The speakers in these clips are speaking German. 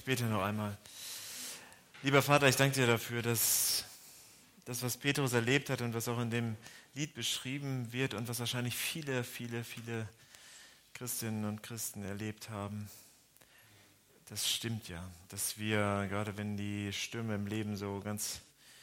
bete noch einmal. Lieber Vater, ich danke dir dafür, dass das, was Petrus erlebt hat und was auch in dem Lied beschrieben wird und was wahrscheinlich viele Christinnen und Christen erlebt haben, das stimmt ja. Dass wir, gerade wenn die Stürme im Leben so ganz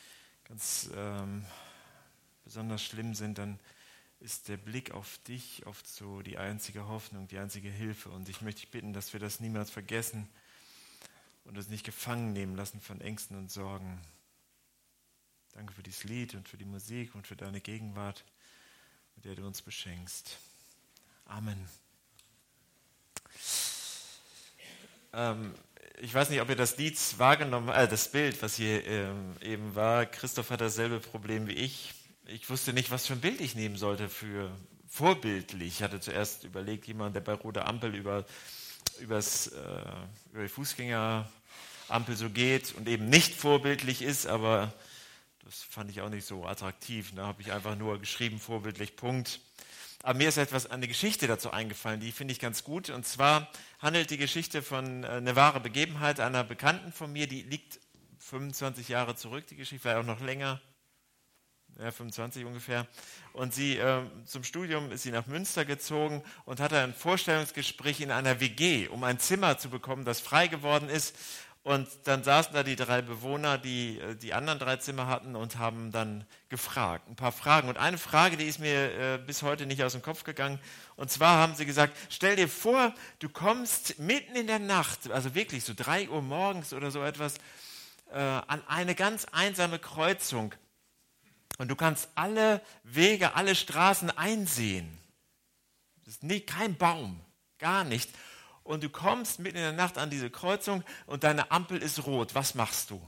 besonders schlimm sind, dann ist der Blick auf dich oft so die einzige Hoffnung, die einzige Hilfe. Und ich möchte dich bitten, dass wir das niemals vergessen und uns nicht gefangen nehmen lassen von Ängsten und Sorgen. Danke für dieses Lied und für die Musik und für deine Gegenwart, mit der du uns beschenkst. Amen. Ich weiß nicht, ob ihr das Lied wahrgenommen habt, das Bild, was hier eben war. Christoph hat dasselbe Problem wie ich. Ich wusste nicht, was für ein Bild ich nehmen sollte für vorbildlich. Ich hatte zuerst überlegt, jemand, der bei roter Ampel über die Fußgängerampel so geht und eben nicht vorbildlich ist, aber das fand ich auch nicht so attraktiv. Da habe ich einfach nur geschrieben, vorbildlich, Punkt. Aber mir ist eine Geschichte dazu eingefallen, die finde ich ganz gut. Und zwar handelt die Geschichte von einer wahren Begebenheit einer Bekannten von mir, die liegt 25 Jahre zurück, die Geschichte, vielleicht auch noch länger, ja, 25 ungefähr. Und sie zum Studium ist sie nach Münster gezogen und hatte ein Vorstellungsgespräch in einer WG, um ein Zimmer zu bekommen, das frei geworden ist. Und dann saßen da die 3 Bewohner, die die anderen 3 Zimmer hatten und haben dann gefragt, ein paar Fragen. Und eine Frage, die ist mir bis heute nicht aus dem Kopf gegangen. Und zwar haben sie gesagt, stell dir vor, du kommst mitten in der Nacht, also wirklich so 3 Uhr morgens oder so etwas, an eine ganz einsame Kreuzung. Und du kannst alle Wege, alle Straßen einsehen. Das ist kein Baum, gar nicht. Und du kommst mitten in der Nacht an diese Kreuzung und deine Ampel ist rot. Was machst du?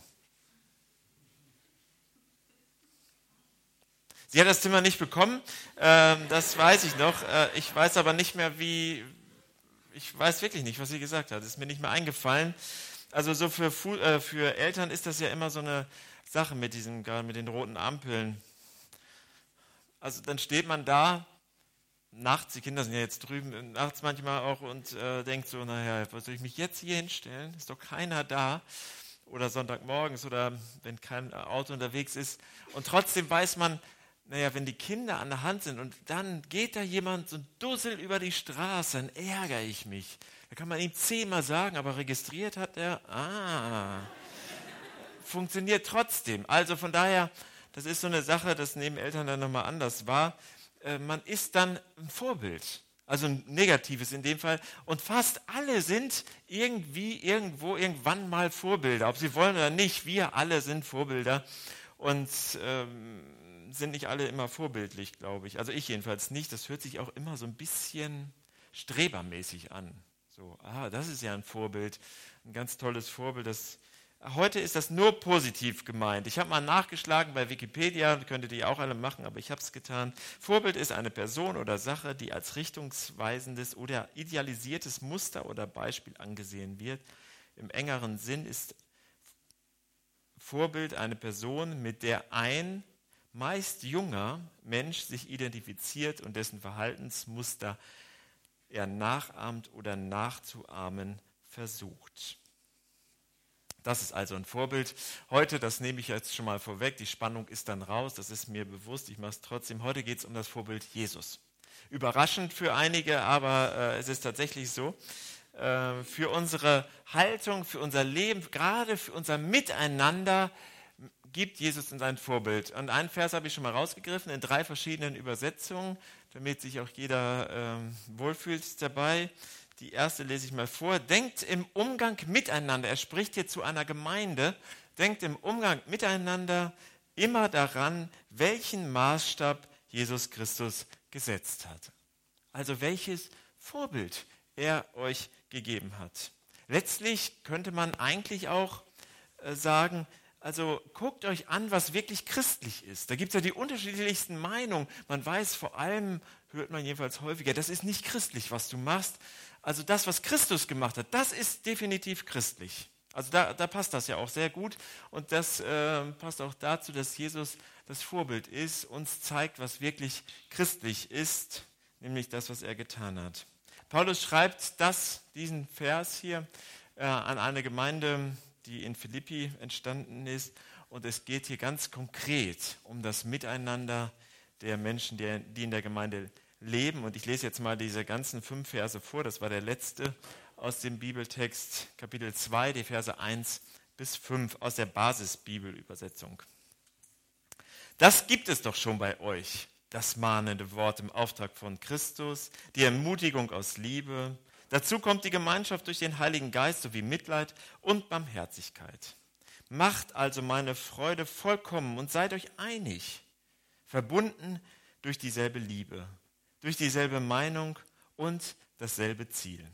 Sie hat das Zimmer nicht bekommen, das weiß ich noch. Ich weiß aber nicht mehr, ich weiß wirklich nicht, was sie gesagt hat. Das ist mir nicht mehr eingefallen. Also so für Eltern ist das ja immer so eine Sache gerade mit den roten Ampeln. Also dann steht man da, nachts, die Kinder sind ja jetzt drüben, nachts manchmal auch und denkt so, naja, was soll ich mich jetzt hier hinstellen? Ist doch keiner da. Oder Sonntagmorgens oder wenn kein Auto unterwegs ist. Und trotzdem weiß man, naja, wenn die Kinder an der Hand sind und dann geht da jemand so Dussel über die Straße, dann ärgere ich mich. Da kann man ihm 10-mal sagen, aber registriert hat er, funktioniert trotzdem. Also von daher, das ist so eine Sache, das nehmen Eltern dann nochmal anders wahr. Man ist dann ein Vorbild, also ein negatives in dem Fall. Und fast alle sind irgendwie, irgendwo, irgendwann mal Vorbilder, ob sie wollen oder nicht. Wir alle sind Vorbilder und sind nicht alle immer vorbildlich, glaube ich. Also ich jedenfalls nicht. Das hört sich auch immer so ein bisschen strebermäßig an. So, das ist ja ein Vorbild, ein ganz tolles Vorbild. Heute ist das nur positiv gemeint. Ich habe mal nachgeschlagen bei Wikipedia, könntet ihr auch alle machen, aber ich habe es getan. Vorbild ist eine Person oder Sache, die als richtungsweisendes oder idealisiertes Muster oder Beispiel angesehen wird. Im engeren Sinn ist Vorbild eine Person, mit der ein meist junger Mensch sich identifiziert und dessen Verhaltensmuster er nachahmt oder nachzuahmen versucht. Das ist also ein Vorbild. Heute, das nehme ich jetzt schon mal vorweg, die Spannung ist dann raus, das ist mir bewusst, ich mache es trotzdem. Heute geht es um das Vorbild Jesus. Überraschend für einige, aber es ist tatsächlich so. Für unsere Haltung, für unser Leben, gerade für unser Miteinander gibt Jesus uns ein Vorbild. Und einen Vers habe ich schon mal rausgegriffen, in 3 verschiedenen Übersetzungen, damit sich auch jeder wohlfühlt dabei. Die erste lese ich mal vor. Denkt im Umgang miteinander, er spricht hier zu einer Gemeinde, denkt im Umgang miteinander immer daran, welchen Maßstab Jesus Christus gesetzt hat. Also welches Vorbild er euch gegeben hat. Letztlich könnte man eigentlich auch sagen, also guckt euch an, was wirklich christlich ist. Da gibt es ja die unterschiedlichsten Meinungen. Man weiß vor allem, hört man jedenfalls häufiger, das ist nicht christlich, was du machst. Also das, was Christus gemacht hat, das ist definitiv christlich. Also da passt das ja auch sehr gut. Und das passt auch dazu, dass Jesus das Vorbild ist, uns zeigt, was wirklich christlich ist, nämlich das, was er getan hat. Paulus schreibt diesen Vers hier an eine Gemeinde, die in Philippi entstanden ist. Und es geht hier ganz konkret um das Miteinander der Menschen, die in der Gemeinde leben. Und ich lese jetzt mal diese ganzen 5 Verse vor. Das war der letzte aus dem Bibeltext, Kapitel 2, die Verse 1 bis 5 aus der Basisbibelübersetzung. Das gibt es doch schon bei euch, das mahnende Wort im Auftrag von Christus, die Ermutigung aus Liebe. Dazu kommt die Gemeinschaft durch den Heiligen Geist sowie Mitleid und Barmherzigkeit. Macht also meine Freude vollkommen und seid euch einig, verbunden durch dieselbe Liebe, durch dieselbe Meinung und dasselbe Ziel.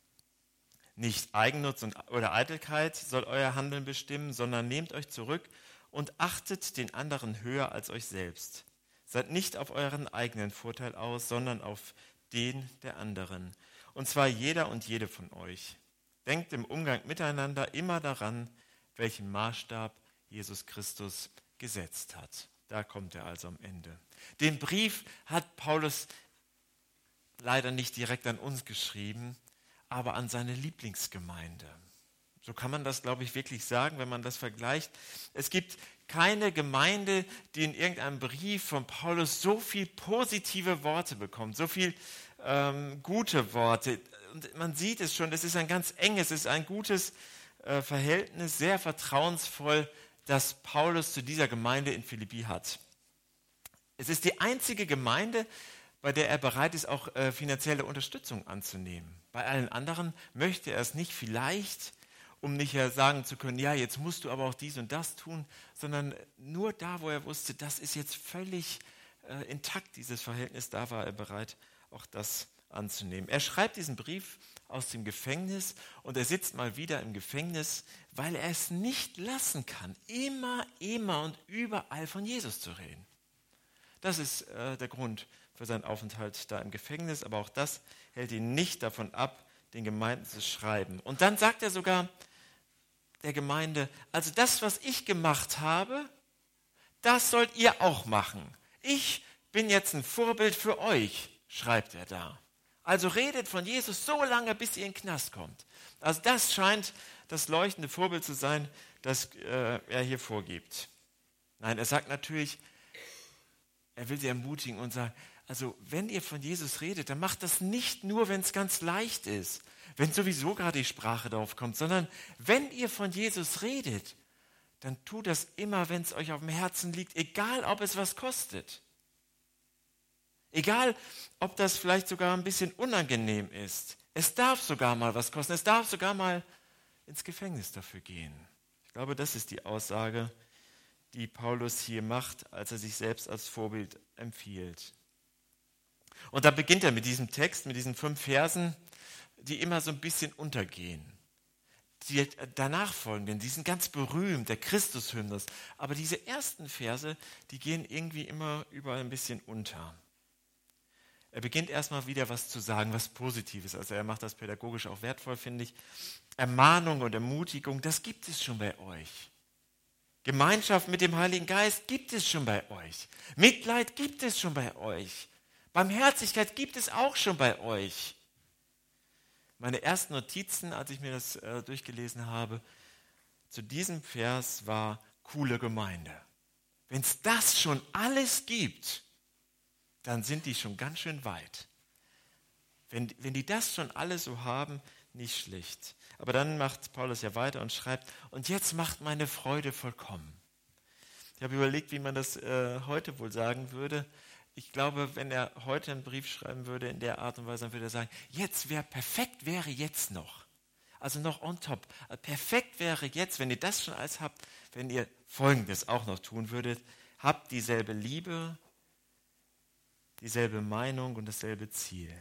Nicht Eigennutz oder Eitelkeit soll euer Handeln bestimmen, sondern nehmt euch zurück und achtet den anderen höher als euch selbst. Seid nicht auf euren eigenen Vorteil aus, sondern auf den der anderen. Und zwar jeder und jede von euch. Denkt im Umgang miteinander immer daran, welchen Maßstab Jesus Christus gesetzt hat. Da kommt er also am Ende. Den Brief hat Paulus leider nicht direkt an uns geschrieben, aber an seine Lieblingsgemeinde. So kann man das, glaube ich, wirklich sagen, wenn man das vergleicht. Es gibt keine Gemeinde, die in irgendeinem Brief von Paulus so viel positive Worte bekommt, so viel gute Worte. Und man sieht es schon, es ist ein ganz enges, es ist ein gutes Verhältnis, sehr vertrauensvoll, das Paulus zu dieser Gemeinde in Philippi hat. Es ist die einzige Gemeinde, bei der er bereit ist, auch finanzielle Unterstützung anzunehmen. Bei allen anderen möchte er es nicht, vielleicht, um nicht sagen zu können, ja, jetzt musst du aber auch dies und das tun, sondern nur da, wo er wusste, das ist jetzt völlig intakt, dieses Verhältnis, da war er bereit, auch das anzunehmen. Er schreibt diesen Brief aus dem Gefängnis und er sitzt mal wieder im Gefängnis, weil er es nicht lassen kann, immer und überall von Jesus zu reden. Das ist der Grund für seinen Aufenthalt da im Gefängnis, aber auch das hält ihn nicht davon ab, den Gemeinden zu schreiben. Und dann sagt er sogar der Gemeinde, also das, was ich gemacht habe, das sollt ihr auch machen. Ich bin jetzt ein Vorbild für euch, schreibt er da. Also redet von Jesus so lange, bis ihr in den Knast kommt. Also das scheint das leuchtende Vorbild zu sein, das er hier vorgibt. Nein, er sagt natürlich, er will sie ermutigen und sagen, also wenn ihr von Jesus redet, dann macht das nicht nur, wenn es ganz leicht ist, wenn sowieso gerade die Sprache darauf kommt, sondern wenn ihr von Jesus redet, dann tut das immer, wenn es euch auf dem Herzen liegt, egal ob es was kostet. Egal, ob das vielleicht sogar ein bisschen unangenehm ist. Es darf sogar mal was kosten. Es darf sogar mal ins Gefängnis dafür gehen. Ich glaube, das ist die Aussage, die Paulus hier macht, als er sich selbst als Vorbild empfiehlt. Und da beginnt er mit diesem Text, mit diesen 5 Versen, die immer so ein bisschen untergehen. Die danach folgenden, die sind ganz berühmt, der Christus-Hymnus. Aber diese ersten Verse, die gehen irgendwie immer überall ein bisschen unter. Er beginnt erstmal wieder was zu sagen, was Positives. Also er macht das pädagogisch auch wertvoll, finde ich. Ermahnung und Ermutigung, das gibt es schon bei euch. Gemeinschaft mit dem Heiligen Geist gibt es schon bei euch. Mitleid gibt es schon bei euch. Barmherzigkeit gibt es auch schon bei euch. Meine ersten Notizen, als ich mir das durchgelesen habe, zu diesem Vers war coole Gemeinde. Wenn es das schon alles gibt, dann sind die schon ganz schön weit. Wenn die das schon alle so haben, nicht schlecht. Aber dann macht Paulus ja weiter und schreibt, und jetzt macht meine Freude vollkommen. Ich habe überlegt, wie man das heute wohl sagen würde. Ich glaube, wenn er heute einen Brief schreiben würde in der Art und Weise, dann würde er sagen, perfekt wäre jetzt noch. Also noch on top. Perfekt wäre jetzt, wenn ihr das schon alles habt, wenn ihr Folgendes auch noch tun würdet. Habt dieselbe Liebe, dieselbe Meinung und dasselbe Ziel.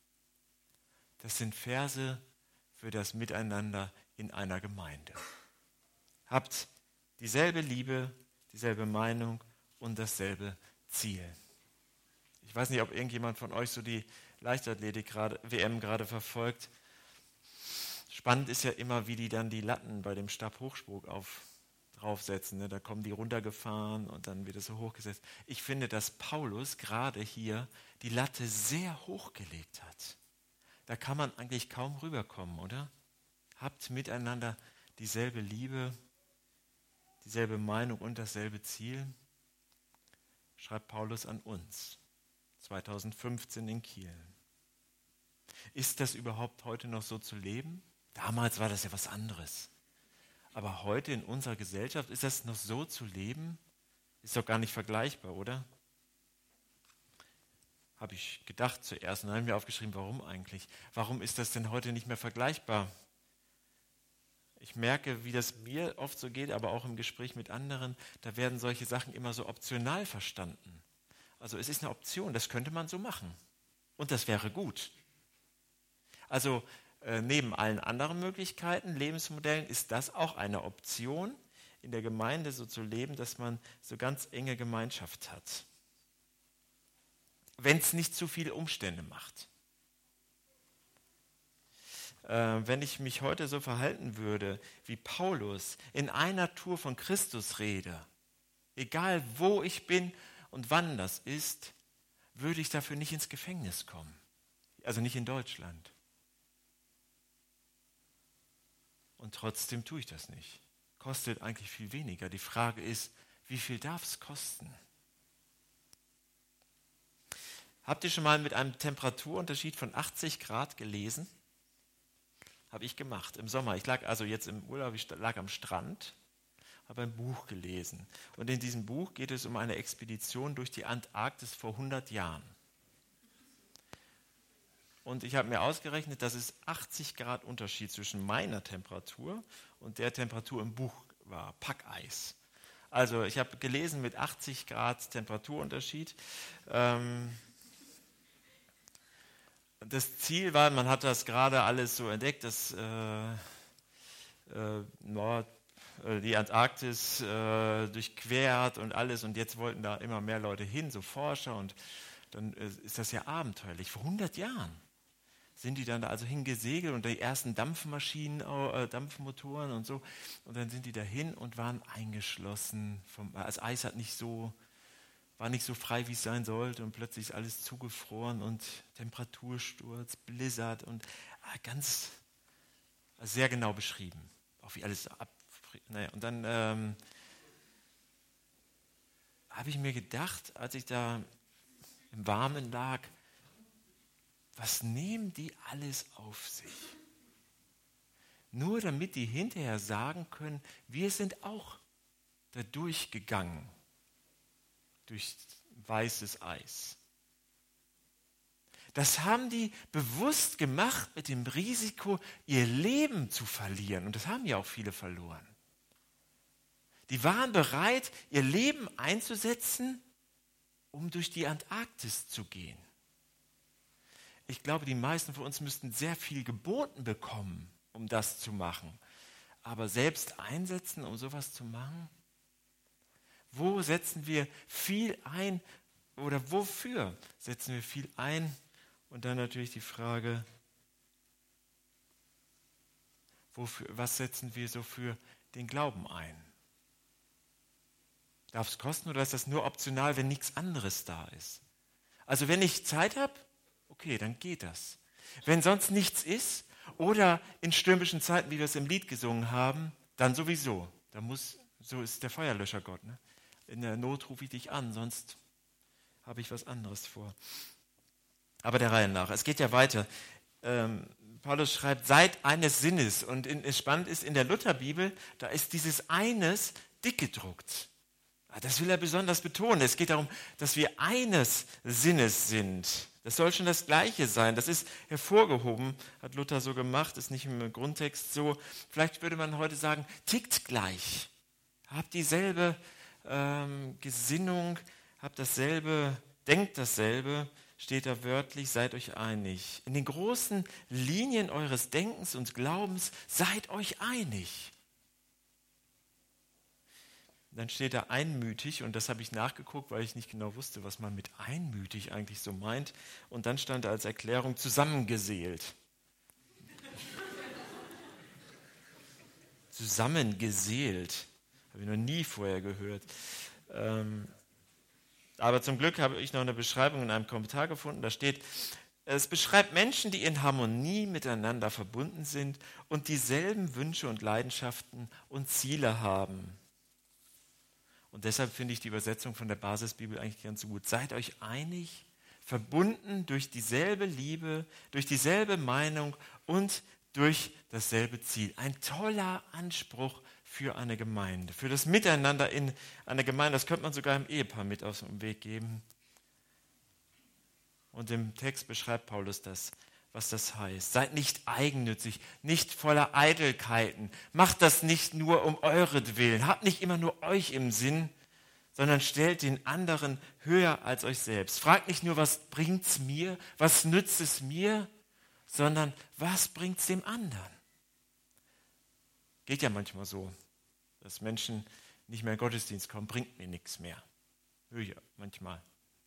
Das sind Verse für das Miteinander in einer Gemeinde. Habt dieselbe Liebe, dieselbe Meinung und dasselbe Ziel. Ich weiß nicht, ob irgendjemand von euch so die Leichtathletik-WM gerade verfolgt. Spannend ist ja immer, wie die dann die Latten bei dem Stabhochsprung draufsetzen. Ne? Da kommen die runtergefahren und dann wird es so hochgesetzt. Ich finde, dass Paulus gerade hier die Latte sehr hochgelegt hat. Da kann man eigentlich kaum rüberkommen, oder? Habt miteinander dieselbe Liebe, dieselbe Meinung und dasselbe Ziel? Schreibt Paulus an uns, 2015 in Kiel. Ist das überhaupt heute noch so zu leben? Damals war das ja was anderes. Aber heute in unserer Gesellschaft, ist das noch so zu leben? Ist doch gar nicht vergleichbar, oder? Habe ich gedacht zuerst und dann habe ich mir aufgeschrieben, warum eigentlich? Warum ist das denn heute nicht mehr vergleichbar? Ich merke, wie das mir oft so geht, aber auch im Gespräch mit anderen, da werden solche Sachen immer so optional verstanden. Also es ist eine Option, das könnte man so machen. Und das wäre gut. Also neben allen anderen Möglichkeiten, Lebensmodellen, ist das auch eine Option, in der Gemeinde so zu leben, dass man so ganz enge Gemeinschaft hat. Wenn es nicht zu viele Umstände macht. Wenn ich mich heute so verhalten würde, wie Paulus in einer Tour von Christus rede, egal wo ich bin und wann das ist, würde ich dafür nicht ins Gefängnis kommen. Also nicht in Deutschland. Und trotzdem tue ich das nicht. Kostet eigentlich viel weniger. Die Frage ist, wie viel darf es kosten? Habt ihr schon mal mit einem Temperaturunterschied von 80 Grad gelesen? Habe ich gemacht im Sommer. Ich lag also jetzt im Urlaub, ich lag am Strand, habe ein Buch gelesen. Und in diesem Buch geht es um eine Expedition durch die Antarktis vor 100 Jahren. Und ich habe mir ausgerechnet, dass es 80 Grad Unterschied zwischen meiner Temperatur und der Temperatur im Buch war. Packeis. Also ich habe gelesen mit 80 Grad Temperaturunterschied. Das Ziel war, man hat das gerade alles so entdeckt, dass die Antarktis durchquert und alles. Und jetzt wollten da immer mehr Leute hin, so Forscher. Und dann ist das ja abenteuerlich. Vor 100 Jahren sind die dann da also hingesegelt und die ersten Dampfmaschinen, Dampfmotoren und so. Und dann sind die dahin und waren eingeschlossen. Das Eis war nicht so frei, wie es sein sollte. Und plötzlich ist alles zugefroren und Temperatursturz, Blizzard und ganz sehr genau beschrieben. Auch wie alles naja, und dann habe ich mir gedacht, als ich da im Warmen lag, was nehmen die alles auf sich? Nur damit die hinterher sagen können, wir sind auch da durchgegangen, durch weißes Eis. Das haben die bewusst gemacht mit dem Risiko, ihr Leben zu verlieren. Und das haben ja auch viele verloren. Die waren bereit, ihr Leben einzusetzen, um durch die Antarktis zu gehen. Ich glaube, die meisten von uns müssten sehr viel geboten bekommen, um das zu machen. Aber selbst einsetzen, um sowas zu machen? Wo setzen wir viel ein oder wofür setzen wir viel ein? Und dann natürlich die Frage, was setzen wir so für den Glauben ein? Darf es kosten oder ist das nur optional, wenn nichts anderes da ist? Also wenn ich Zeit habe, okay, dann geht das. Wenn sonst nichts ist oder in stürmischen Zeiten, wie wir es im Lied gesungen haben, dann sowieso. So ist der Feuerlöscher Gott. Ne? In der Not rufe ich dich an, sonst habe ich was anderes vor. Aber der Reihe nach. Es geht ja weiter. Paulus schreibt, seid eines Sinnes. Und spannend ist, in der Lutherbibel, da ist dieses eines dick gedruckt. Das will er besonders betonen. Es geht darum, dass wir eines Sinnes sind. Das soll schon das Gleiche sein. Das ist hervorgehoben, hat Luther so gemacht, ist nicht im Grundtext so. Vielleicht würde man heute sagen, tickt gleich. Habt dieselbe Gesinnung, habt dasselbe, denkt dasselbe, steht da wörtlich, seid euch einig. In den großen Linien eures Denkens und Glaubens seid euch einig. Dann steht da einmütig und das habe ich nachgeguckt, weil ich nicht genau wusste, was man mit einmütig eigentlich so meint. Und dann stand da als Erklärung zusammengeseelt. Zusammengeseelt. Habe ich noch nie vorher gehört. Aber zum Glück habe ich noch eine Beschreibung in einem Kommentar gefunden. Da steht, Es beschreibt Menschen, die in Harmonie miteinander verbunden sind und dieselben Wünsche und Leidenschaften und Ziele haben. Und deshalb finde ich die Übersetzung von der Basisbibel eigentlich ganz gut. Seid euch einig, verbunden durch dieselbe Liebe, durch dieselbe Meinung und durch dasselbe Ziel. Ein toller Anspruch für eine Gemeinde, für das Miteinander in einer Gemeinde. Das könnte man sogar im Ehepaar mit auf den Weg geben. Und im Text beschreibt Paulus das, was das heißt. Seid nicht eigennützig, nicht voller Eitelkeiten. Macht das nicht nur um euretwillen. Habt nicht immer nur euch im Sinn, sondern stellt den anderen höher als euch selbst. Fragt nicht nur, was bringt's mir, was nützt es mir, sondern was bringt's dem anderen? Geht ja manchmal so, dass Menschen nicht mehr in den Gottesdienst kommen, bringt mir nichts mehr. Höre ich manchmal.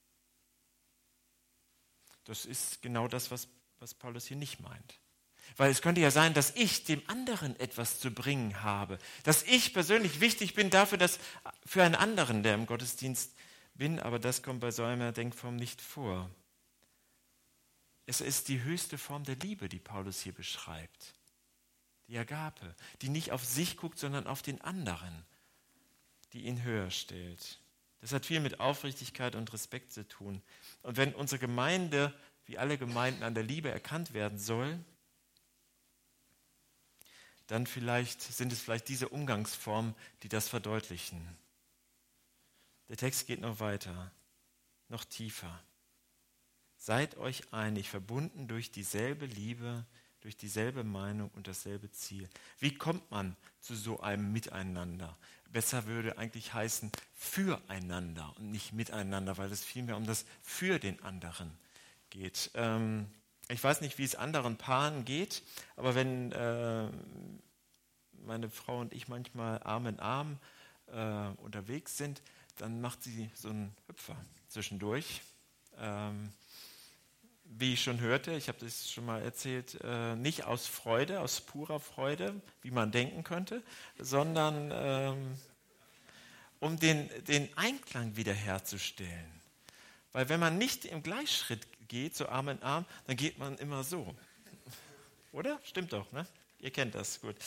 Das ist genau das, was Paulus hier nicht meint. Weil es könnte ja sein, dass ich dem anderen etwas zu bringen habe. Dass ich persönlich wichtig bin dafür, dass für einen anderen, der im Gottesdienst bin, aber das kommt bei so einer Denkform nicht vor. Es ist die höchste Form der Liebe, die Paulus hier beschreibt. Die Agape, die nicht auf sich guckt, sondern auf den anderen, die ihn höher stellt. Das hat viel mit Aufrichtigkeit und Respekt zu tun. Und wenn unsere Gemeinde, wie alle Gemeinden, an der Liebe erkannt werden soll, dann sind es vielleicht diese Umgangsformen, die das verdeutlichen. Der Text geht noch weiter, noch tiefer. Seid euch einig, verbunden durch dieselbe Liebe, durch dieselbe Meinung und dasselbe Ziel. Wie kommt man zu so einem Miteinander? Besser würde eigentlich heißen füreinander und nicht miteinander, weil es vielmehr um das für den anderen geht. Ich weiß nicht, wie es anderen Paaren geht, aber wenn meine Frau und ich manchmal Arm in Arm unterwegs sind, dann macht sie so einen Hüpfer zwischendurch. Wie ich schon hörte, ich habe das schon mal erzählt, nicht aus Freude, aus purer Freude, wie man denken könnte, sondern um den Einklang wiederherzustellen. Weil wenn man nicht im Gleichschritt geht, so Arm in Arm, dann geht man immer so. Oder? Stimmt doch, ne? Ihr kennt das, gut.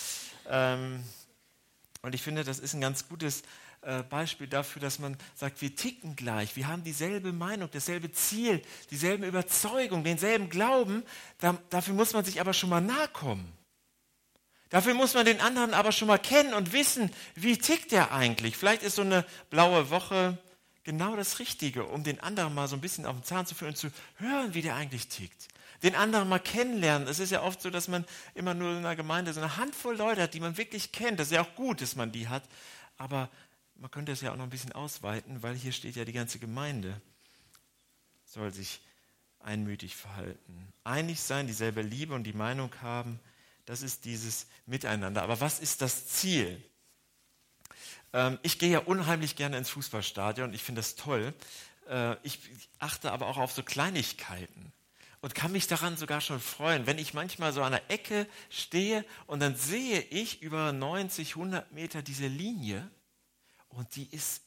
Und ich finde, das ist ein ganz gutes Beispiel dafür, dass man sagt, wir ticken gleich, wir haben dieselbe Meinung, dasselbe Ziel, dieselbe Überzeugung, denselben Glauben. Dafür muss man sich aber schon mal nahe kommen. Dafür muss man den anderen aber schon mal kennen und wissen, wie tickt der eigentlich. Vielleicht ist so eine blaue Woche genau das Richtige, um den anderen mal so ein bisschen auf den Zahn zu führen und zu hören, wie der eigentlich tickt. Den anderen mal kennenlernen. Es ist ja oft so, dass man immer nur in einer Gemeinde so eine Handvoll Leute hat, die man wirklich kennt. Das ist ja auch gut, dass man die hat. Aber man könnte es ja auch noch ein bisschen ausweiten, weil hier steht ja, die ganze Gemeinde soll sich einmütig verhalten. Einig sein, dieselbe Liebe und die Meinung haben, das ist dieses Miteinander. Aber was ist das Ziel? Ich gehe ja unheimlich gerne ins Fußballstadion. Ich finde das toll. Ich achte aber auch auf so Kleinigkeiten. Und kann mich daran sogar schon freuen, wenn ich manchmal so an der Ecke stehe und dann sehe ich über 90, 100 Meter diese Linie und die ist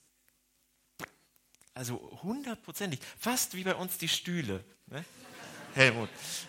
also 100%ig, fast wie bei uns die Stühle. Ne? Helmut.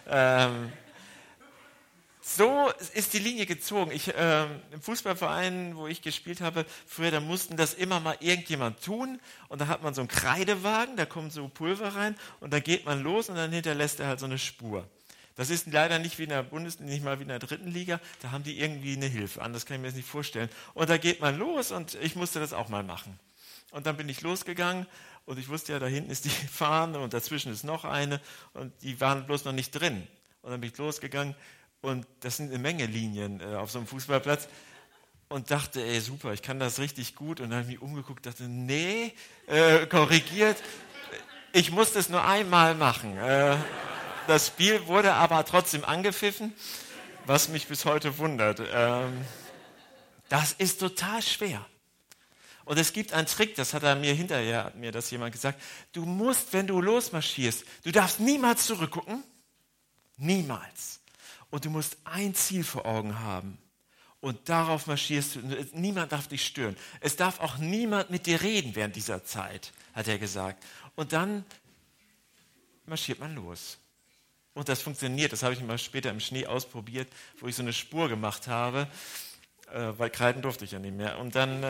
So ist die Linie gezogen. Im Fußballverein, wo ich gespielt habe, früher, da mussten das immer mal irgendjemand tun und da hat man so einen Kreidewagen, da kommt so Pulver rein und dann geht man los und dann hinterlässt er halt so eine Spur. Das ist leider nicht wie in der Bundesliga, nicht mal wie in der dritten Liga, da haben die irgendwie eine Hilfe, anders kann ich mir das nicht vorstellen. Und da geht man los und ich musste das auch mal machen. Und dann bin ich losgegangen und ich wusste ja, da hinten ist die Fahne und dazwischen ist noch eine und die waren bloß noch nicht drin. Und dann bin ich losgegangen. Und das sind eine Menge Linien auf so einem Fußballplatz. Und dachte, ey, super, ich kann das richtig gut. Und dann habe ich mich umgeguckt, dachte, nee, korrigiert. Ich musste es nur einmal machen. Das Spiel wurde aber trotzdem angepfiffen, was mich bis heute wundert. Das ist total schwer. Und es gibt einen Trick, das hat mir das jemand gesagt. Du musst, wenn du losmarschierst, du darfst niemals zurückgucken. Niemals. Und du musst ein Ziel vor Augen haben. Und darauf marschierst du. Niemand darf dich stören. Es darf auch niemand mit dir reden während dieser Zeit, hat er gesagt. Und dann marschiert man los. Und das funktioniert. Das habe ich mal später im Schnee ausprobiert, wo ich so eine Spur gemacht habe, weil kreiden durfte ich ja nicht mehr. Und dann,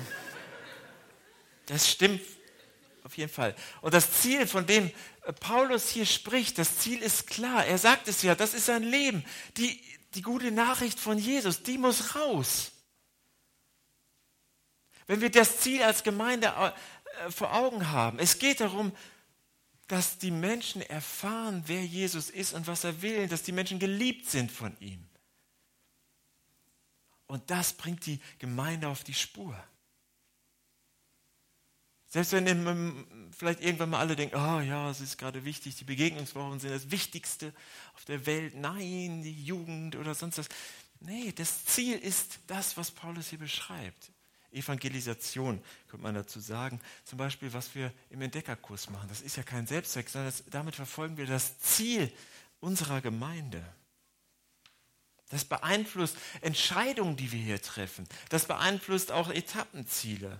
das stimmt auf jeden Fall. Und das Ziel, von dem Paulus hier spricht, das Ziel ist klar. Er sagt es ja, das ist sein Leben. Die gute Nachricht von Jesus, die muss raus. Wenn wir das Ziel als Gemeinde vor Augen haben, es geht darum, dass die Menschen erfahren, wer Jesus ist und was er will, dass die Menschen geliebt sind von ihm. Und das bringt die Gemeinde auf die Spur. Selbst wenn vielleicht irgendwann mal alle denken, oh ja, es ist gerade wichtig, die Begegnungswochen sind das Wichtigste auf der Welt. Nein, die Jugend oder sonst was. Nee, das Ziel ist das, was Paulus hier beschreibt. Evangelisation, könnte man dazu sagen. Zum Beispiel, was wir im Entdeckerkurs machen. Das ist ja kein Selbstzweck, sondern damit verfolgen wir das Ziel unserer Gemeinde. Das beeinflusst Entscheidungen, die wir hier treffen. Das beeinflusst auch Etappenziele.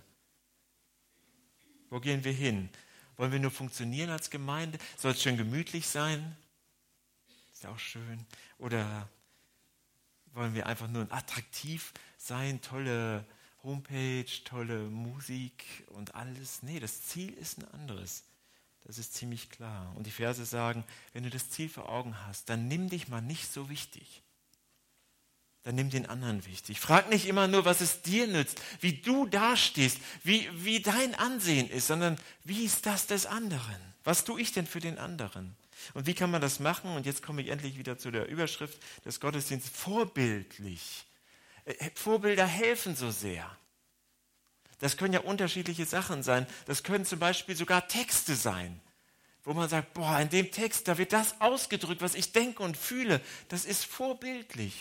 Wo gehen wir hin? Wollen wir nur funktionieren als Gemeinde? Soll es schön gemütlich sein? Ist ja auch schön. Oder wollen wir einfach nur attraktiv sein, tolle Homepage, tolle Musik und alles? Nee, das Ziel ist ein anderes. Das ist ziemlich klar. Und die Verse sagen, wenn du das Ziel vor Augen hast, dann nimm dich mal nicht so wichtig. Dann nimm den anderen wichtig. Frag nicht immer nur, was es dir nützt, wie du dastehst, wie dein Ansehen ist, sondern wie ist das des anderen? Was tue ich denn für den anderen? Und wie kann man das machen? Und jetzt komme ich endlich wieder zu der Überschrift des Gottesdienstes. Vorbildlich. Vorbilder helfen so sehr. Das können ja unterschiedliche Sachen sein. Das können zum Beispiel sogar Texte sein, wo man sagt, boah, in dem Text, da wird das ausgedrückt, was ich denke und fühle. Das ist vorbildlich.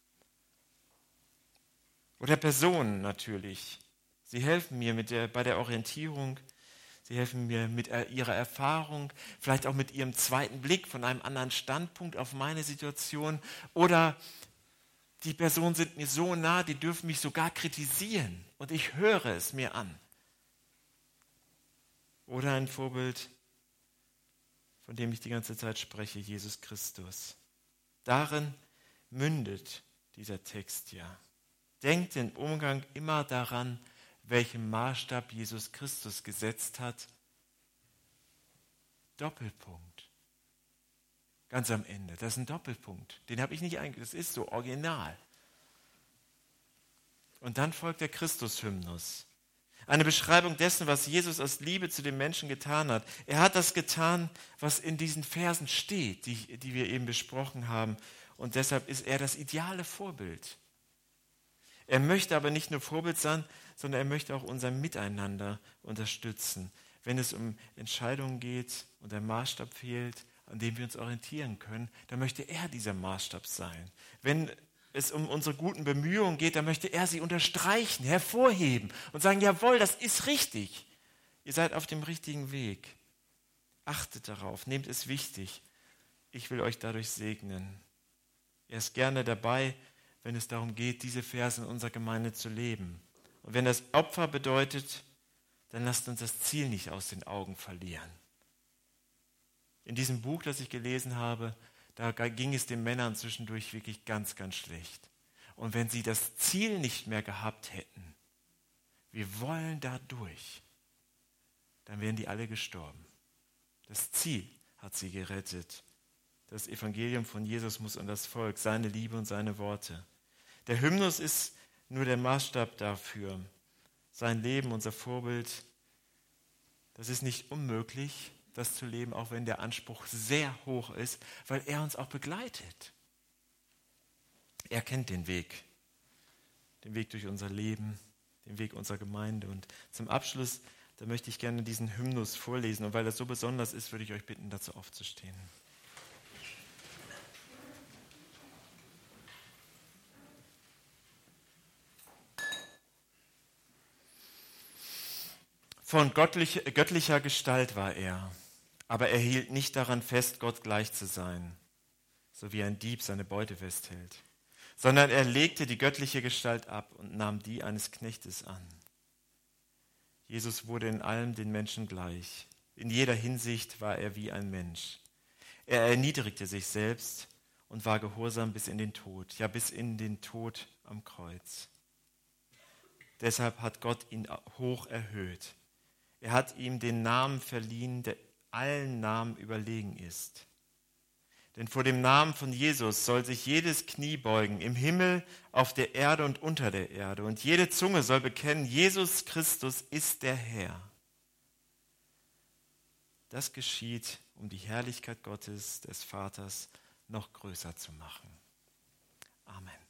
Oder Personen natürlich. Sie helfen mir bei der Orientierung. Sie helfen mir mit ihrer Erfahrung, vielleicht auch mit ihrem zweiten Blick von einem anderen Standpunkt auf meine Situation. Oder die Personen sind mir so nah, die dürfen mich sogar kritisieren. Und ich höre es mir an. Oder ein Vorbild, von dem ich die ganze Zeit spreche, Jesus Christus. Darin mündet dieser Text ja. Denkt den Umgang immer daran, welchen Maßstab Jesus Christus gesetzt hat. Doppelpunkt. Ganz am Ende. Das ist ein Doppelpunkt. Den habe ich nicht eingefügt. Das ist so original. Und dann folgt der Christus-Hymnus. Eine Beschreibung dessen, was Jesus aus Liebe zu den Menschen getan hat. Er hat das getan, was in diesen Versen steht, die wir eben besprochen haben. Und deshalb ist er das ideale Vorbild. Er möchte aber nicht nur Vorbild sein, sondern er möchte auch unser Miteinander unterstützen. Wenn es um Entscheidungen geht und der Maßstab fehlt, an dem wir uns orientieren können, dann möchte er dieser Maßstab sein. Wenn es um unsere guten Bemühungen geht, dann möchte er sie unterstreichen, hervorheben und sagen, jawohl, das ist richtig. Ihr seid auf dem richtigen Weg. Achtet darauf, nehmt es wichtig. Ich will euch dadurch segnen. Er ist gerne dabei, wenn es darum geht, diese Verse in unserer Gemeinde zu leben. Und wenn das Opfer bedeutet, dann lasst uns das Ziel nicht aus den Augen verlieren. In diesem Buch, das ich gelesen habe, da ging es den Männern zwischendurch wirklich ganz, ganz schlecht. Und wenn sie das Ziel nicht mehr gehabt hätten, wir wollen da durch, dann wären die alle gestorben. Das Ziel hat sie gerettet. Das Evangelium von Jesus muss an das Volk, seine Liebe und seine Worte. Der Hymnus ist nur der Maßstab dafür. Sein Leben, unser Vorbild, das ist nicht unmöglich, das zu leben, auch wenn der Anspruch sehr hoch ist, weil er uns auch begleitet. Er kennt den Weg durch unser Leben, den Weg unserer Gemeinde. Und zum Abschluss, da möchte ich gerne diesen Hymnus vorlesen. Und weil das so besonders ist, würde ich euch bitten, dazu aufzustehen. Von göttlicher Gestalt war er, aber er hielt nicht daran fest, Gott gleich zu sein, so wie ein Dieb seine Beute festhält, sondern er legte die göttliche Gestalt ab und nahm die eines Knechtes an. Jesus wurde in allem den Menschen gleich. In jeder Hinsicht war er wie ein Mensch. Er erniedrigte sich selbst und war gehorsam bis in den Tod, ja bis in den Tod am Kreuz. Deshalb hat Gott ihn hoch erhöht. Er hat ihm den Namen verliehen, der allen Namen überlegen ist. Denn vor dem Namen von Jesus soll sich jedes Knie beugen, im Himmel, auf der Erde und unter der Erde. Und jede Zunge soll bekennen, Jesus Christus ist der Herr. Das geschieht, um die Herrlichkeit Gottes, des Vaters, noch größer zu machen. Amen.